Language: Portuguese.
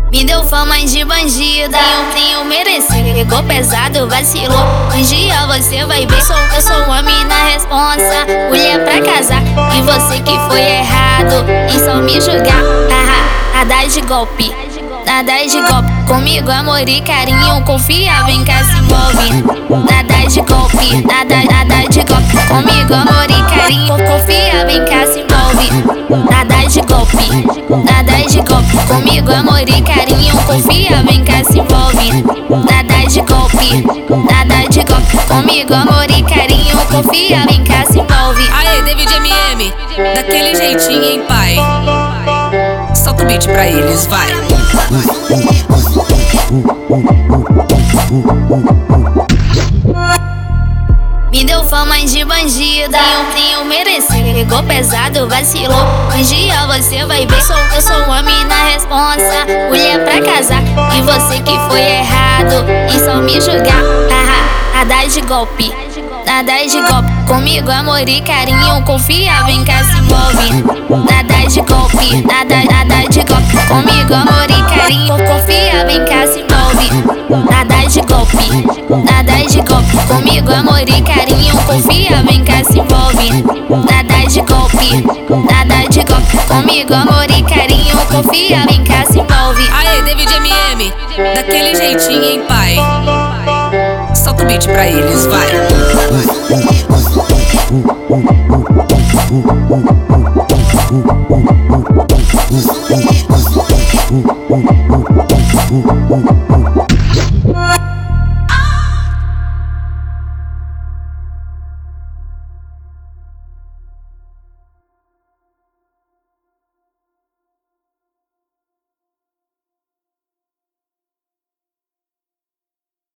Me deu fama de bandida, eu tenho merecido. Pegou pesado, vacilou, um dia você vai ver. Eu sou uma mina responsa, mulher pra casar. E você que foi errado em só me julgar. Nada de golpe, nada de golpe. Comigo amor e carinho, confia, vem cá se envolve. Nada de golpe, nada de golpe. Comigo amor e carinho, confia, vem cá se envolve. Nada de golpe, nada de golpe. Comigo amor e carinho, confia, vem cá se envolve. Nada de golpe, nada de golpe. Comigo amor e carinho, confia, vem cá se envolve. Aê, David MM, daquele jeitinho, hein, pai? Solta o beat pra eles, vai. Me deu fama de bandida, eu tenho merecido. Pegou pesado, vacilou, um dia você vai ver. Eu sou uma mina responsa, mulher pra casar. E você que foi errado em só me julgar. Nada de golpe, nada de golpe. Comigo amor e carinho, confia, vem cá se envolve. Nada de golpe, nada de golpe. Comigo amor e carinho, confia, vem cá se envolve. Nada de golpe, nada de golpe. Comigo amor e carinho, confia, vem cá se envolve. Nada de golpe, nada de golpe. Comigo amor e carinho, confia, vem cá se envolve. Aê, David MM, daquele jeitinho, hein, pai? Solta o beat pra eles, vai. Música